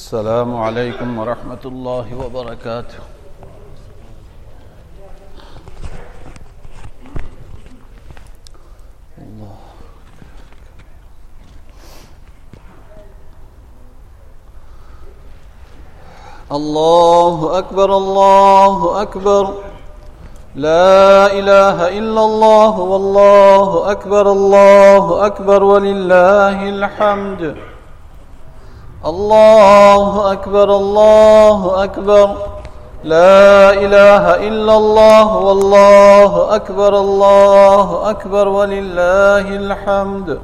السلام عليكم ورحمة الله وبركاته. الله أكبر الله أكبر، لا إله إلا الله والله أكبر الله أكبر ولله الحمد. الله أكبر الله أكبر، لا إله إلا الله والله أكبر الله أكبر ولله الحمد.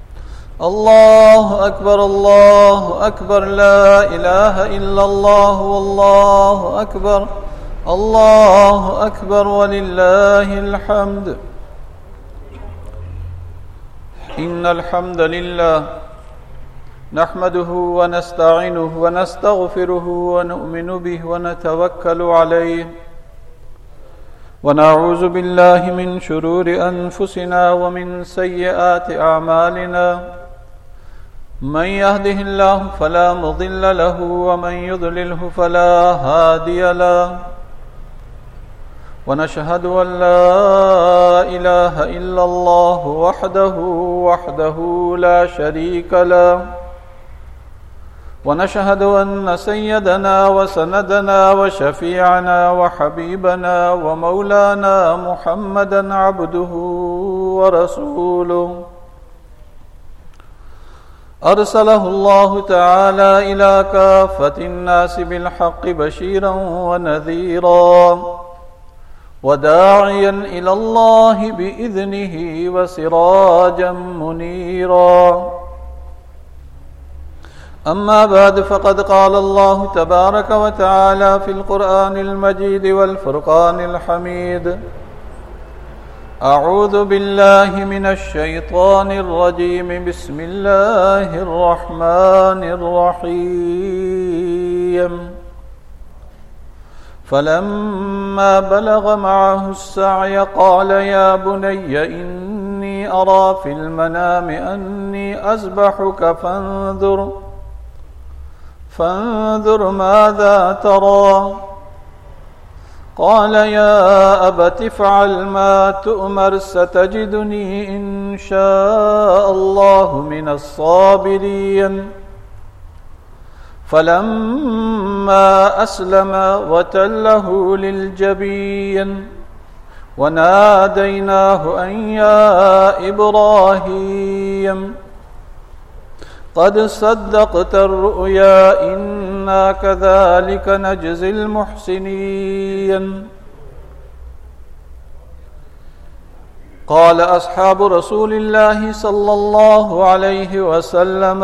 الله أكبر الله أكبر، لا إله إلا الله والله أكبر الله أكبر ولله الحمد. إن الحمد لله نحمده ونستعينه ونستغفره ونؤمن به ونتوكل عليه، ونعوذ بالله من شرور أنفسنا ومن سيئات أعمالنا. من يهده الله فلا مضل له ومن يضلله فلا هادي له، ونشهد أن لا إله إلا الله وحده لا شريك له، ونشهد أن سيدنا وسندنا وشفيعنا وحبيبنا ومولانا محمدا عبده ورسوله، أرسله الله تعالى إلى كافة الناس بالحق بشيرا ونذيرا، وداعيا إلى الله بإذنه وسراجا منيرا. أما بعد، فقد قال الله تبارك وتعالى في القرآن المجيد والفرقان الحميد: أعوذ بالله من الشيطان الرجيم، بسم الله الرحمن الرحيم. فلما بلغ معه السعي قال يا بني إني أرى في المنام أني أذبحك فانظر ماذا ترى. قال يا أبت افعل ما تؤمر، ستجدني إن شاء الله من الصابرين. فلما أسلم وتله للجبين وناديناه أن يا إبراهيم قد صدقت الرؤيا إنا كذلك نجزي المحسنين. قال أصحاب رسول الله صلى الله عليه وسلم: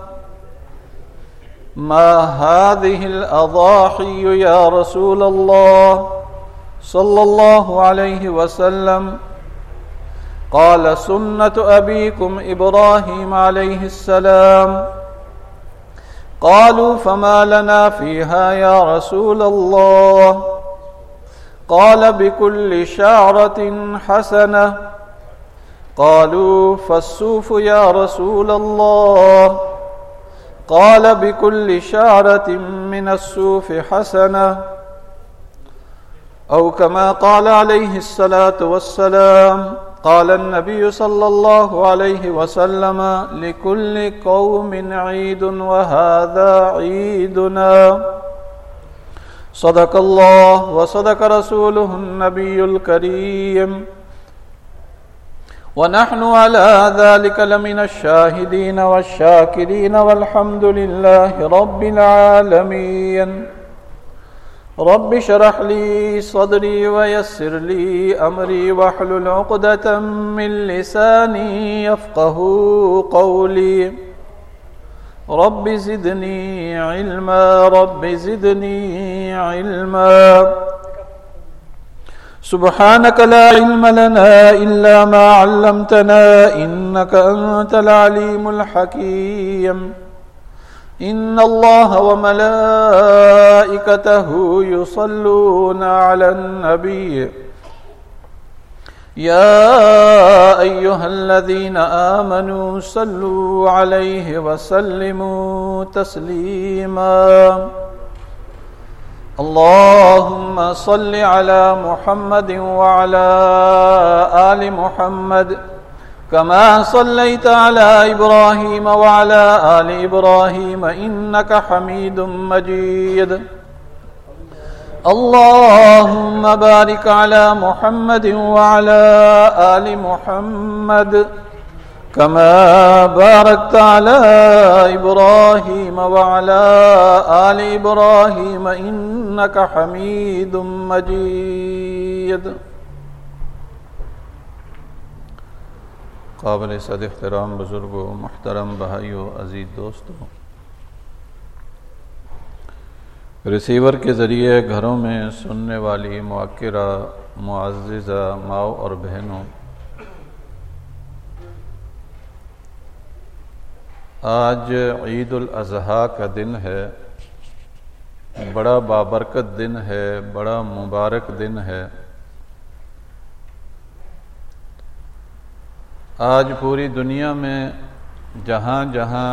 ما هذه الأضاحي يا رسول الله صلى الله عليه وسلم؟ قال: سنة أبيكم إبراهيم عليه السلام. قالوا: فما لنا فيها يا رسول الله؟ قال: بكل شعرة حسنة. قالوا: فالصوف يا رسول الله؟ قال: بكل شعرة من الصوف حسنة، أو كما قال عليه الصلاة والسلام. قال النبي صلى الله عليه وسلم: لكل قوم عيد وهذا عيدنا. صدق الله وصدق رسوله النبي الكريم، ونحن على ذلك لمن الشاهدين والشاكرين، والحمد لله رب العالمين. رب اشرح لي صدري ويسر لي أمري واحلل عقدة من لساني يفقه قولي. رب زدني علما رب زدني علما. سبحانك لا علم لنا إلا ما علمتنا إنك أنت العليم الحكيم. إن الله وملائكته يصلون على النبي يا أيها الذين آمنوا صلوا عليه وسلموا تسليما اللهم صل على محمد وعلى آل محمد كما صليت على إبراهيم وعلى آل إبراهيم إنك حميد مجيد اللهم بارك على محمد وعلى آل محمد كما باركت على إبراهيم وعلى آل إبراهيم إنك حميد مجيد. قابل صد احترام بزرگوں، محترم بھائیوں، عزیز دوستوں، ریسیور کے ذریعے گھروں میں سننے والی موقرہ معززہ ماؤں اور بہنوں، آج عید الاضحیٰ کا دن ہے، بڑا بابرکت دن ہے، بڑا مبارک دن ہے۔ آج پوری دنیا میں جہاں جہاں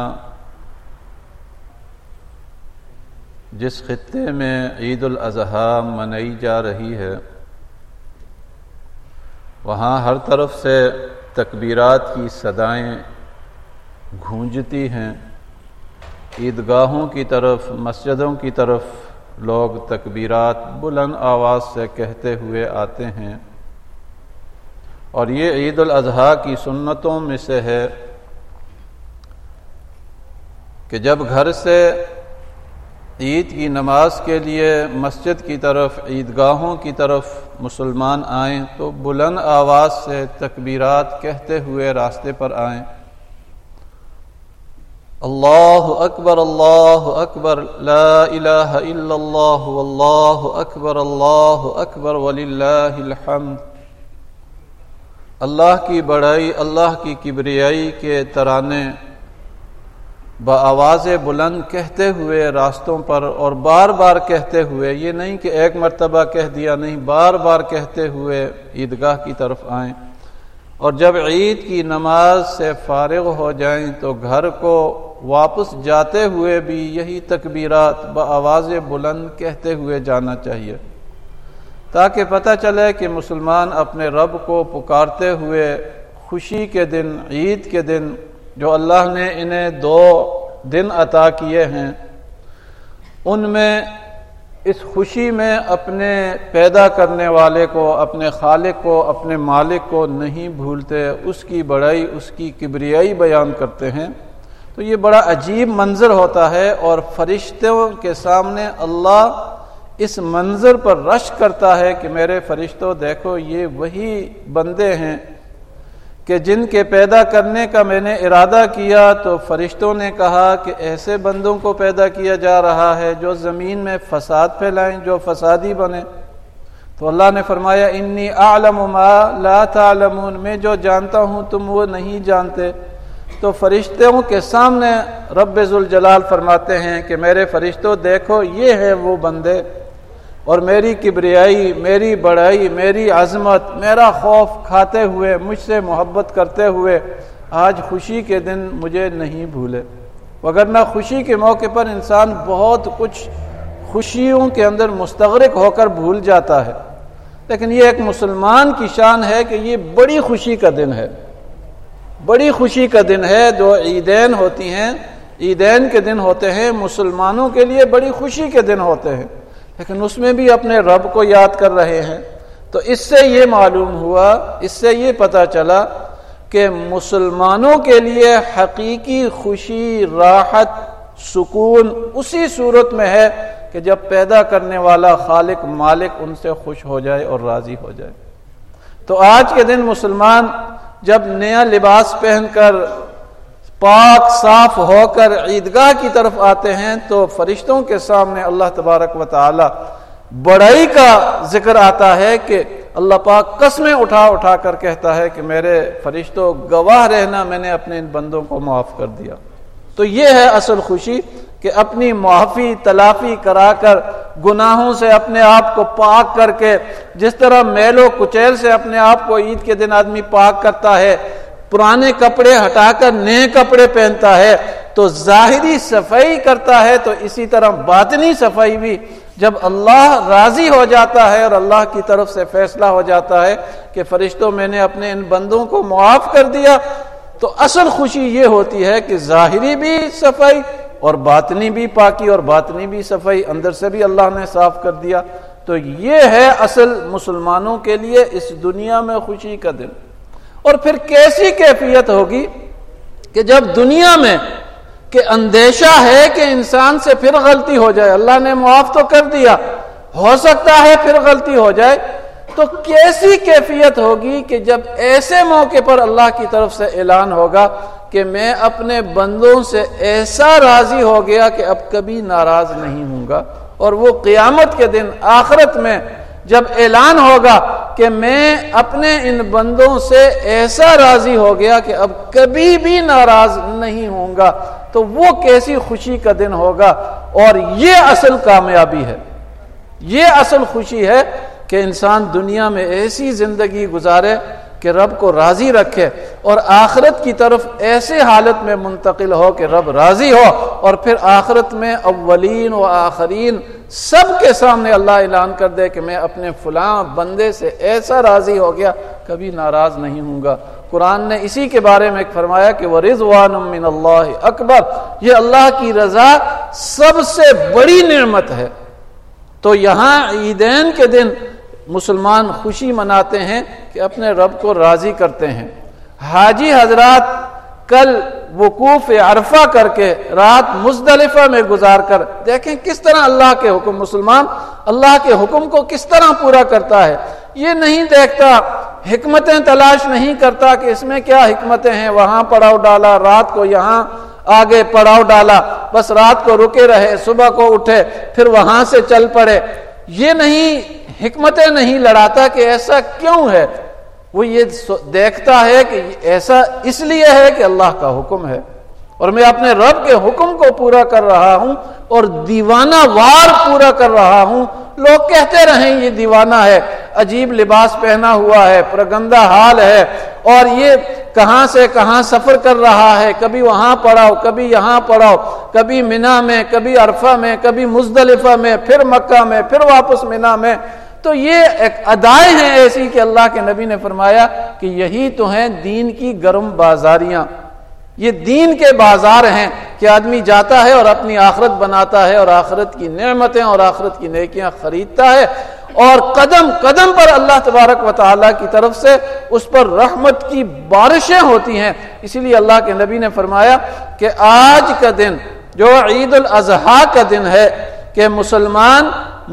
جس خطے میں عید الاضحیٰ منائی جا رہی ہے، وہاں ہر طرف سے تکبیرات کی صدائیں گونجتی ہیں۔ عیدگاہوں کی طرف، مسجدوں کی طرف لوگ تکبیرات بلند آواز سے کہتے ہوئے آتے ہیں، اور یہ عید الاضحیٰ کی سنتوں میں سے ہے کہ جب گھر سے عید کی نماز کے لیے مسجد کی طرف، عیدگاہوں کی طرف مسلمان آئیں تو بلند آواز سے تکبیرات کہتے ہوئے راستے پر آئیں۔ اللہ اکبر اللہ اکبر لا الہ الا اللہ واللہ اکبر وللہ الحمد۔ اللہ کی بڑائی، اللہ کی کبریائی کے ترانے بآواز بلند کہتے ہوئے راستوں پر، اور بار بار کہتے ہوئے، یہ نہیں کہ ایک مرتبہ کہہ دیا، نہیں، بار بار کہتے ہوئے عیدگاہ کی طرف آئیں، اور جب عید کی نماز سے فارغ ہو جائیں تو گھر کو واپس جاتے ہوئے بھی یہی تکبیرات بآواز بلند کہتے ہوئے جانا چاہیے، تاکہ پتہ چلے کہ مسلمان اپنے رب کو پکارتے ہوئے خوشی کے دن، عید کے دن، جو اللہ نے انہیں 2 دن عطا کیے ہیں، ان میں اس خوشی میں اپنے پیدا کرنے والے کو، اپنے خالق کو، اپنے مالک کو نہیں بھولتے، اس کی بڑائی، اس کی کبریائی بیان کرتے ہیں۔ تو یہ بڑا عجیب منظر ہوتا ہے، اور فرشتوں کے سامنے اللہ اس منظر پر رشک کرتا ہے کہ میرے فرشتوں دیکھو، یہ وہی بندے ہیں کہ جن کے پیدا کرنے کا میں نے ارادہ کیا، تو فرشتوں نے کہا کہ ایسے بندوں کو پیدا کیا جا رہا ہے جو زمین میں فساد پھیلائیں، جو فسادی بنے۔ تو اللہ نے فرمایا انی اعلم ما لا تعلمون، میں جو جانتا ہوں تم وہ نہیں جانتے۔ تو فرشتوں کے سامنے رب ذوالجلال فرماتے ہیں کہ میرے فرشتوں دیکھو، یہ ہیں وہ بندے، اور میری کبریائی، میری بڑائی، میری عظمت، میرا خوف کھاتے ہوئے، مجھ سے محبت کرتے ہوئے آج خوشی کے دن مجھے نہیں بھولے۔ وگرنہ خوشی کے موقع پر انسان بہت کچھ خوشیوں کے اندر مستغرق ہو کر بھول جاتا ہے، لیکن یہ ایک مسلمان کی شان ہے کہ یہ بڑی خوشی کا دن ہے، بڑی خوشی کا دن ہے۔ جو عیدین ہوتی ہیں، عیدین کے دن ہوتے ہیں، مسلمانوں کے لیے بڑی خوشی کے دن ہوتے ہیں، لیکن اس میں بھی اپنے رب کو یاد کر رہے ہیں۔ تو اس سے یہ معلوم ہوا، اس سے یہ پتہ چلا کہ مسلمانوں کے لیے حقیقی خوشی، راحت، سکون اسی صورت میں ہے کہ جب پیدا کرنے والا خالق، مالک ان سے خوش ہو جائے اور راضی ہو جائے۔ تو آج کے دن مسلمان جب نیا لباس پہن کر، پاک صاف ہو کر عیدگاہ کی طرف آتے ہیں تو فرشتوں کے سامنے اللہ تبارک و تعالی بڑائی کا ذکر آتا ہے کہ اللہ پاک قسمیں اٹھا اٹھا کر کہتا ہے کہ میرے فرشتوں گواہ رہنا، میں نے اپنے ان بندوں کو معاف کر دیا۔ تو یہ ہے اصل خوشی کہ اپنی معافی تلافی کرا کر گناہوں سے اپنے آپ کو پاک کر کے، جس طرح میل و کچیل سے اپنے آپ کو عید کے دن آدمی پاک کرتا ہے، پرانے کپڑے ہٹا کر نئے کپڑے پہنتا ہے، تو ظاہری صفائی کرتا ہے، تو اسی طرح باطنی صفائی بھی جب اللہ راضی ہو جاتا ہے اور اللہ کی طرف سے فیصلہ ہو جاتا ہے کہ فرشتوں میں نے اپنے ان بندوں کو معاف کر دیا، تو اصل خوشی یہ ہوتی ہے کہ ظاہری بھی صفائی اور باطنی بھی پاکی اور باطنی بھی صفائی، اندر سے بھی اللہ نے صاف کر دیا۔ تو یہ ہے اصل مسلمانوں کے لیے اس دنیا میں خوشی کا دن۔ اور پھر کیسی کیفیت ہوگی کہ جب دنیا میں کہ اندیشہ ہے کہ انسان سے پھر غلطی ہو جائے، اللہ نے معاف تو کر دیا، ہو سکتا ہے پھر غلطی ہو جائے، تو کیسی کیفیت ہوگی کہ جب ایسے موقع پر اللہ کی طرف سے اعلان ہوگا کہ میں اپنے بندوں سے ایسا راضی ہو گیا کہ اب کبھی ناراض نہیں ہوں گا۔ اور وہ قیامت کے دن آخرت میں جب اعلان ہوگا کہ میں اپنے ان بندوں سے ایسا راضی ہو گیا کہ اب کبھی بھی ناراض نہیں ہوں گا، تو وہ کیسی خوشی کا دن ہوگا۔ اور یہ اصل کامیابی ہے، یہ اصل خوشی ہے کہ انسان دنیا میں ایسی زندگی گزارے کہ رب کو راضی رکھے، اور آخرت کی طرف ایسے حالت میں منتقل ہو کہ رب راضی ہو، اور پھر آخرت میں اولین و آخرین سب کے سامنے اللہ اعلان کر دے کہ میں اپنے فلاں بندے سے ایسا راضی ہو گیا کبھی ناراض نہیں ہوں گا۔ قرآن نے اسی کے بارے میں فرمایا کہ وَرِضْوَانٌ مِّنَ اللَّهِ أَكْبَرُ، یہ اللہ کی رضا سب سے بڑی نعمت ہے۔ تو یہاں عیدین کے دن مسلمان خوشی مناتے ہیں کہ اپنے رب کو راضی کرتے ہیں۔ حاجی حضرات کل وقوف عرفہ کر کے رات مزدلفہ میں گزار کر دیکھیں کس طرح اللہ کے حکم، مسلمان اللہ کے حکم کو کس طرح پورا کرتا ہے۔ یہ نہیں دیکھتا، حکمتیں تلاش نہیں کرتا کہ اس میں کیا حکمتیں ہیں، وہاں پڑاؤ ڈالا، رات کو یہاں آگے پڑاؤ ڈالا، بس رات کو رکے رہے، صبح کو اٹھے پھر وہاں سے چل پڑے۔ یہ نہیں، حکمتیں نہیں لڑاتا کہ ایسا کیوں ہے، وہ یہ دیکھتا ہے کہ ایسا اس لیے ہے کہ اللہ کا حکم ہے، اور میں اپنے رب کے حکم کو پورا کر رہا ہوں اور دیوانہ وار پورا کر رہا ہوں۔ لوگ کہتے رہیں یہ دیوانہ ہے، عجیب لباس پہنا ہوا ہے، پرگندہ حال ہے، اور یہ کہاں سے کہاں سفر کر رہا ہے، کبھی وہاں پڑاؤ کبھی یہاں پڑاؤ، کبھی منی میں کبھی عرفہ میں کبھی مزدلفہ میں پھر مکہ میں پھر واپس منی میں۔ تو یہ ایک ادائیں ہیں ایسی کہ اللہ کے نبی نے فرمایا کہ یہی تو ہیں دین کی گرم بازاریاں، یہ دین کے بازار ہیں کہ آدمی جاتا ہے اور اپنی آخرت بناتا ہے اور آخرت کی نعمتیں اور آخرت کی نیکیاں خریدتا ہے، اور قدم قدم پر اللہ تبارک و تعالیٰ کی طرف سے اس پر رحمت کی بارشیں ہوتی ہیں۔ اسی لیے اللہ کے نبی نے فرمایا کہ آج کا دن جو عید الاضحیٰ کا دن ہے کہ مسلمان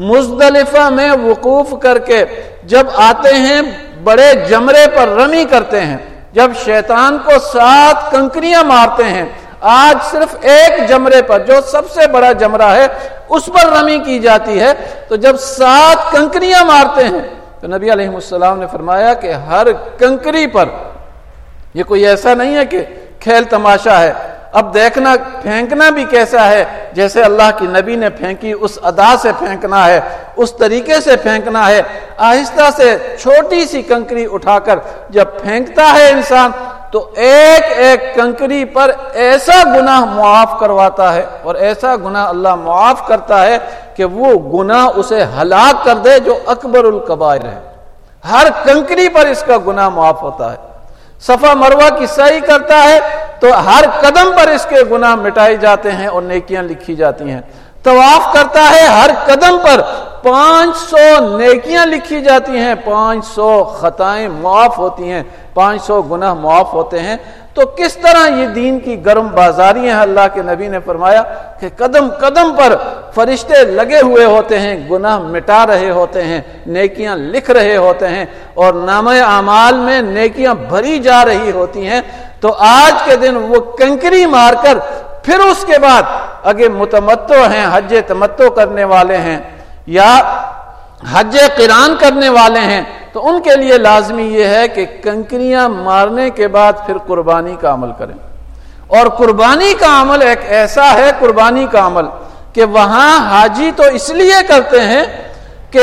مزدلفہ میں وقوف کر کے جب آتے ہیں بڑے جمرے پر رمی کرتے ہیں، جب شیطان کو 7 کنکریاں مارتے ہیں، آج صرف ایک جمرے پر جو سب سے بڑا جمرہ ہے اس پر رمی کی جاتی ہے، تو جب 7 کنکریاں مارتے ہیں تو نبی علیہ السلام نے فرمایا کہ ہر کنکری پر، یہ کوئی ایسا نہیں ہے کہ کھیل تماشا ہے، اب دیکھنا پھینکنا بھی کیسا ہے، جیسے اللہ کی نبی نے پھینکی اس ادا سے پھینکنا ہے، اس طریقے سے پھینکنا ہے، آہستہ سے چھوٹی سی کنکری اٹھا کر جب پھینکتا ہے انسان تو ایک ایک کنکری پر ایسا گناہ معاف کرواتا ہے، اور ایسا گناہ اللہ معاف کرتا ہے کہ وہ گناہ اسے ہلاک کر دے جو اکبر الکبائر ہے۔ ہر کنکری پر اس کا گناہ معاف ہوتا ہے۔ صفا مروہ کی سعی کرتا ہے تو ہر قدم پر اس کے گناہ مٹائے جاتے ہیں اور نیکیاں لکھی جاتی ہیں۔ طواف کرتا ہے، ہر قدم پر 500 نیکیاں لکھی جاتی ہیں، 500 خطائیں معاف ہوتی ہیں، 500 گناہ معاف ہوتے ہیں۔ تو کس طرح یہ دین کی گرم بازاری ہیں، اللہ کے نبی نے فرمایا کہ قدم قدم پر فرشتے لگے ہوئے ہوتے ہیں، گناہ مٹا رہے ہوتے ہیں، نیکیاں لکھ رہے ہوتے ہیں، اور نامہ اعمال میں نیکیاں بھری جا رہی ہوتی ہیں۔ تو آج کے دن وہ کنکری مار کر پھر اس کے بعد اگر متمتع ہیں، حج تمتع کرنے والے ہیں یا حج قران کرنے والے ہیں، تو ان کے لیے لازمی یہ ہے کہ کنکریاں مارنے کے بعد پھر قربانی کا عمل کریں۔ اور قربانی کا عمل ایک ایسا ہے، قربانی کا عمل کہ وہاں حاجی تو اس لیے کرتے ہیں کہ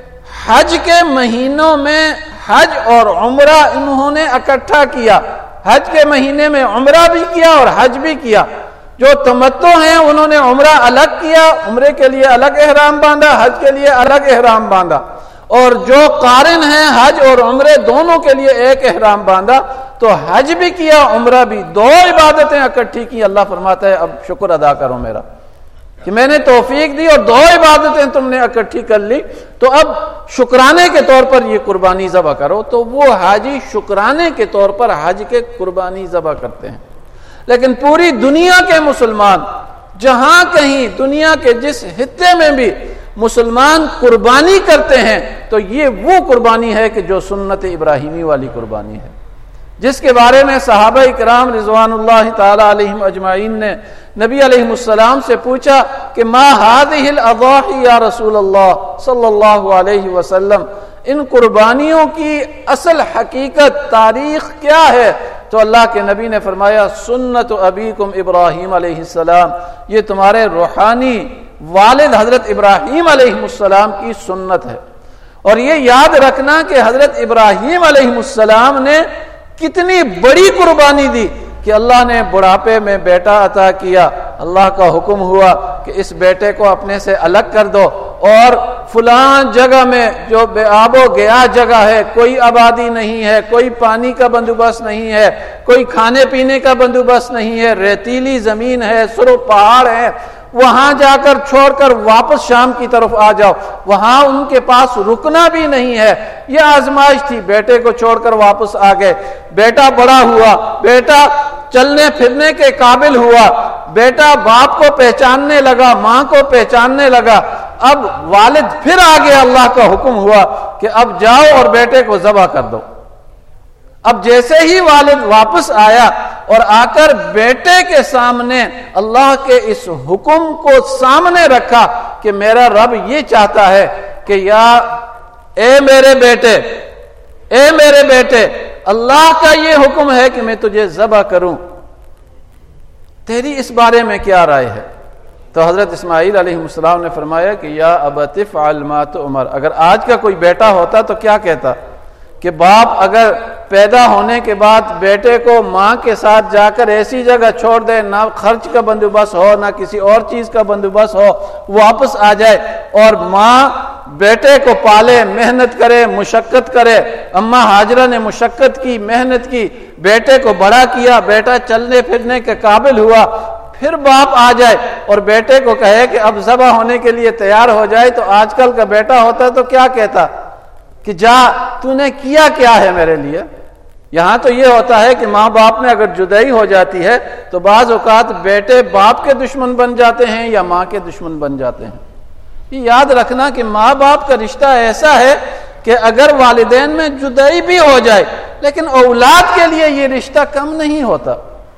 حج کے مہینوں میں حج اور عمرہ انہوں نے اکٹھا کیا، حج کے مہینے میں عمرہ بھی کیا اور حج بھی کیا۔ جو تمتع ہیں انہوں نے عمرہ الگ کیا، عمرے کے لیے الگ احرام باندھا، حج کے لیے الگ احرام باندھا، اور جو قارن ہیں حج اور عمرے دونوں کے لیے ایک احرام باندھا، تو حج بھی کیا عمرہ بھی، دو عبادتیں اکٹھی کی۔ اللہ فرماتا ہے اب شکر ادا کرو میرا کہ میں نے توفیق دی اور دو عبادتیں تم نے اکٹھی کر لی، تو اب شکرانے کے طور پر یہ قربانی ذبح کرو۔ تو وہ حاجی شکرانے کے طور پر حج کے قربانی ذبح کرتے ہیں۔ لیکن پوری دنیا کے مسلمان جہاں کہیں دنیا کے جس خطے میں بھی مسلمان قربانی کرتے ہیں تو یہ وہ قربانی ہے کہ جو سنت ابراہیمی والی قربانی ہے، جس کے بارے میں صحابہ کرام رضوان اللہ تعالی علیہم اجمعین نے نبی علیہ السلام سے پوچھا کہ ما هذه الاضاحی یا رسول اللہ صلی اللہ علیہ وسلم، ان قربانیوں کی اصل حقیقت تاریخ کیا ہے؟ تو اللہ کے نبی نے فرمایا سنت ابیکم ابراہیم علیہ السلام، یہ تمہارے روحانی والد حضرت ابراہیم علیہ السلام کی سنت ہے۔ اور یہ یاد رکھنا کہ حضرت ابراہیم علیہ السلام نے کتنی بڑی قربانی دی کہ اللہ نے بڑھاپے میں بیٹا عطا کیا، اللہ کا حکم ہوا کہ اس بیٹے کو اپنے سے الگ کر دو، اور فلاں جگہ میں جو بے آب و گیا جگہ ہے، کوئی آبادی نہیں ہے، کوئی پانی کا بندوبست نہیں ہے، کوئی کھانے پینے کا بندوبست نہیں ہے، ریتیلی زمین ہے، سرخ پہاڑ ہے، وہاں جا کر چھوڑ کر واپس شام کی طرف آ جاؤ، وہاں ان کے پاس رکنا بھی نہیں ہے۔ یہ آزمائش تھی، بیٹے کو چھوڑ کر واپس آ گئے، بیٹا بڑا ہوا، بیٹا چلنے پھرنے کے قابل ہوا، بیٹا باپ کو پہچاننے لگا، ماں کو پہچاننے لگا، اب والد پھر آگے اللہ کا حکم ہوا کہ اب جاؤ اور بیٹے کو ذبح کر دو۔ اب جیسے ہی والد واپس آیا اور آ کر بیٹے کے سامنے اللہ کے اس حکم کو سامنے رکھا کہ میرا رب یہ چاہتا ہے کہ یا اے میرے بیٹے اللہ کا یہ حکم ہے کہ میں تجھے ذبح کروں، تیری اس بارے میں کیا رائے ہے؟ تو حضرت اسماعیل علیہ السلام نے فرمایا کہ یا ابت افعل ما تؤمر۔ اگر آج کا کوئی بیٹا ہوتا تو کیا کہتا کہ باپ اگر پیدا ہونے کے بعد بیٹے کو ماں کے ساتھ جا کر ایسی جگہ چھوڑ دے، نہ خرچ کا بندوبست ہو نہ کسی اور چیز کا بندوبست ہو، واپس آ جائے اور ماں بیٹے کو پالے، محنت کرے، مشقت کرے۔ اماں ہاجرہ نے مشقت کی، محنت کی، بیٹے کو بڑا کیا، بیٹا چلنے پھرنے کے قابل ہوا، پھر باپ آ جائے اور بیٹے کو کہے کہ اب ذبح ہونے کے لیے تیار ہو جائے، تو آج کل کا بیٹا ہوتا تو کیا کہتا کہ جا تو نے کیا کیا ہے میرے لیے؟ یہاں تو یہ ہوتا ہے کہ ماں باپ میں اگر جدائی ہو جاتی ہے تو بعض اوقات بیٹے باپ کے دشمن بن جاتے ہیں یا ماں کے دشمن بن جاتے ہیں۔ یہ یاد رکھنا کہ ماں باپ کا رشتہ ایسا ہے کہ اگر والدین میں جدائی بھی ہو جائے لیکن اولاد کے لیے یہ رشتہ کم نہیں ہوتا،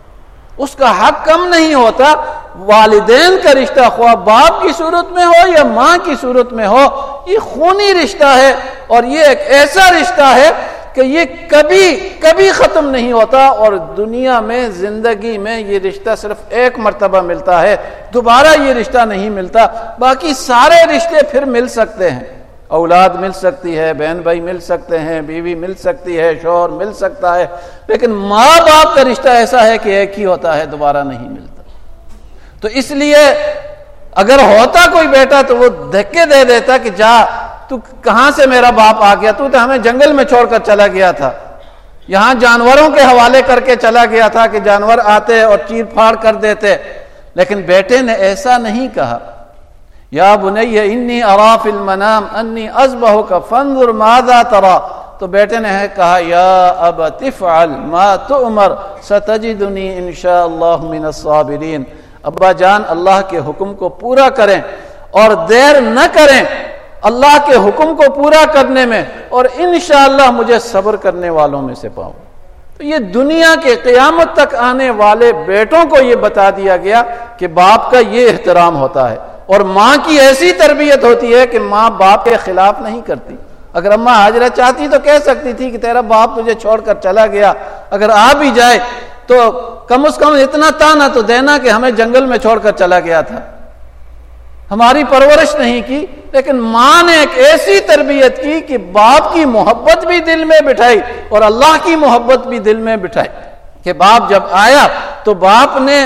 اس کا حق کم نہیں ہوتا۔ والدین کا رشتہ خواہ باپ کی صورت میں ہو یا ماں کی صورت میں ہو، یہ خونی رشتہ ہے، اور یہ ایک ایسا رشتہ ہے کہ یہ کبھی ختم نہیں ہوتا، اور دنیا میں زندگی میں یہ رشتہ صرف ایک مرتبہ ملتا ہے، دوبارہ یہ رشتہ نہیں ملتا۔ باقی سارے رشتے پھر مل سکتے ہیں، اولاد مل سکتی ہے، بہن بھائی مل سکتے ہیں، بیوی مل سکتی ہے، شوہر مل سکتا ہے، لیکن ماں باپ کا رشتہ ایسا ہے کہ ایک ہی ہوتا ہے، دوبارہ نہیں ملتا۔ تو اس لیے اگر ہوتا کوئی بیٹا تو وہ دھکے دے دیتا کہ جا تو کہاں سے میرا باپ آ گیا، تو ہمیں جنگل میں چھوڑ کر چلا گیا تھا، یہاں جانوروں کے حوالے کر کے چلا گیا تھا کہ جانور آتے اور چیر پھاڑ کر دیتے، لیکن بیٹے نے ایسا نہیں کہا۔ یا بنی انی ارا فی المنام انی اذبحک فانظر ماذا ترى، تو بیٹے نے کہا یا ابت افعل ما تؤمر ستجدنی انشاء اللہ من الصابرین۔ ابا جان اللہ کے حکم کو پورا کریں اور دیر نہ کریں اللہ کے حکم کو پورا کرنے میں، اور انشاءاللہ مجھے صبر کرنے والوں میں سے پاؤں۔ تو یہ دنیا کے قیامت تک آنے والے بیٹوں کو یہ بتا دیا گیا کہ باپ کا یہ احترام ہوتا ہے، اور ماں کی ایسی تربیت ہوتی ہے کہ ماں باپ کے خلاف نہیں کرتی۔ اگر اماں ہاجرہ چاہتی تو کہہ سکتی تھی کہ تیرا باپ تجھے چھوڑ کر چلا گیا، اگر آ بھی جائے تو کم از کم اتنا تانا تو دینا کہ ہمیں جنگل میں چھوڑ کر چلا گیا تھا۔ ہماری پرورش نہیں کی، لیکن ماں نے ایک ایسی تربیت کی کہ باپ کی محبت بھی دل میں بٹھائی اور اللہ کی محبت بھی دل میں بٹھائی، کہ باپ جب آیا تو باپ نے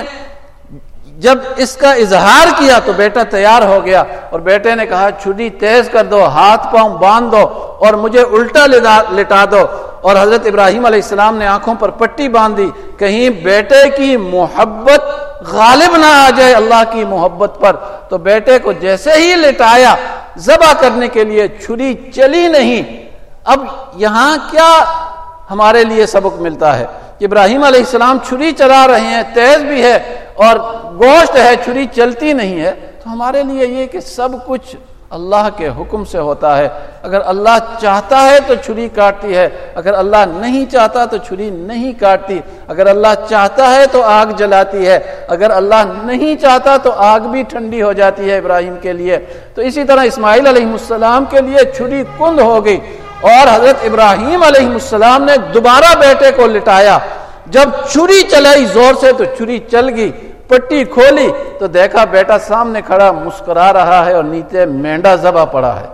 جب اس کا اظہار کیا تو بیٹا تیار ہو گیا، اور بیٹے نے کہا چھری تیز کر دو، ہاتھ پاؤں باندھ دو اور مجھے الٹا لٹا دو، اور حضرت ابراہیم علیہ السلام نے آنکھوں پر پٹی باندھ دی، کہیں بیٹے کی محبت غالب نہ آ جائے اللہ کی محبت پر۔ تو بیٹے کو جیسے ہی لٹایا ذبح کرنے کے لیے، چھری چلی نہیں۔ اب یہاں کیا ہمارے لیے سبق ملتا ہے؟ ابراہیم علیہ السلام چھری چلا رہے ہیں، تیز بھی ہے اور گوشت ہے، چھری چلتی نہیں ہے، تو ہمارے لیے یہ کہ سب کچھ اللہ کے حکم سے ہوتا ہے۔ اگر اللہ چاہتا ہے تو چھری کاٹتی ہے، اگر اللہ نہیں چاہتا تو چھری نہیں کاٹتی، اگر اللہ چاہتا ہے تو آگ جلاتی ہے، اگر اللہ نہیں چاہتا تو آگ بھی ٹھنڈی ہو جاتی ہے ابراہیم کے لیے۔ تو اسی طرح اسماعیل علیہ السلام کے لیے چھری کند ہو گئی، اور حضرت ابراہیم علیہ السلام نے دوبارہ بیٹے کو لٹایا، جب چھری چلائی زور سے تو چھری چل گئی، پٹی کھولی تو دیکھا بیٹا سامنے کھڑا مسکرا رہا ہے اور نیچے مینڈا ذبح پڑا ہے۔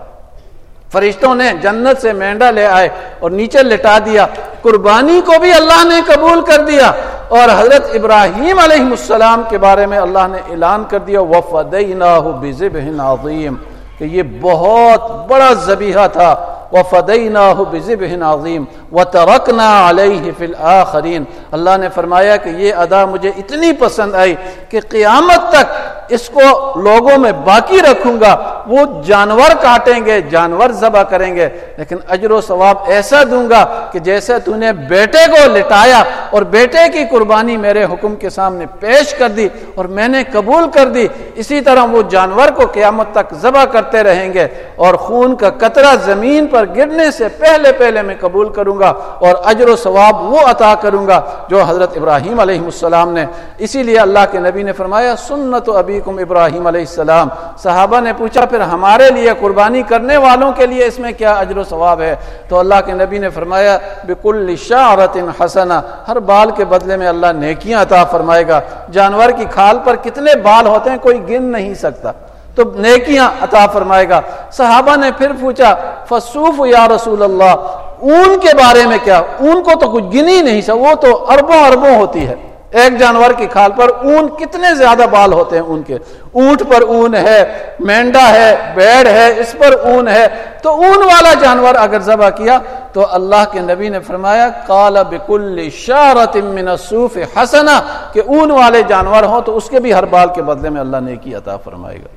فرشتوں نے جنت سے مینڈا لے آئے اور نیچے لٹا دیا، قربانی کو بھی اللہ نے قبول کر دیا، اور حضرت ابراہیم علیہ السلام کے بارے میں اللہ نے اعلان کر دیا وَفَدَيْنَاهُ بِذِبْحٍ عَظِيمٍ، کہ یہ بہت بڑا ذبیحہ تھا، وَفَدَيْنَاهُ بِذِبْحٍ عَظِيمٍ وَتَرَكْنَا عَلَيْهِ فِي الْآخِرِينَ۔ اللہ نے فرمایا کہ یہ ادا مجھے اتنی پسند آئی کہ قیامت تک اس کو لوگوں میں باقی رکھوں گا۔ وہ جانور کاٹیں گے، جانور ذبح کریں گے، لیکن اجر و ثواب ایسا دوں گا کہ جیسے تو نے بیٹے کو لٹایا اور بیٹے کی قربانی میرے حکم کے سامنے پیش کر دی اور میں نے قبول کر دی، اسی طرح وہ جانور کو قیامت تک ذبح کرتے رہیں گے، اور خون کا قطرہ زمین پر گرنے سے پہلے میں قبول کروں گا، اور اجر و ثواب وہ عطا کروں گا جو حضرت ابراہیم علیہ السلام نے۔ اسی لیے اللہ کے نبی نے فرمایا سنت ابیکم ابراہیم علیہ السلام۔ صحابہ نے پوچھا پھر ہمارے لیے قربانی کرنے والوں کے لیے اس میں کیا اجر و ثواب ہے؟ تو اللہ کے نبی نے فرمایا بکل شعرۃ حسنہ، ہر بال کے بدلے میں اللہ نیکیاں عطا فرمائے گا۔ جانور کی کھال پر کتنے بال ہوتے ہیں کوئی گن نہیں سکتا، تو نیکیاں عطا فرمائے گا۔ صحابہ نے پھر پوچھا فصوف یا رسول اللہ، اون کے بارے میں کیا؟ اون کو تو کچھ گن ہی نہیں سکتا، وہ تو اربوں ہوتی ہے۔ ایک جانور کی کھال پر اون کتنے زیادہ بال ہوتے ہیں اون کے، اونٹ پر اون ہے، مینڈا ہے، بیڑ ہے، اس پر اون ہے، تو اون والا جانور اگر ذبح کیا تو اللہ کے نبی نے فرمایا قال بکل شعرۃ من الصوف حسنہ، کہ اون والے جانور ہوں تو اس کے بھی ہر بال کے بدلے میں اللہ نیکی عطا فرمائے گا۔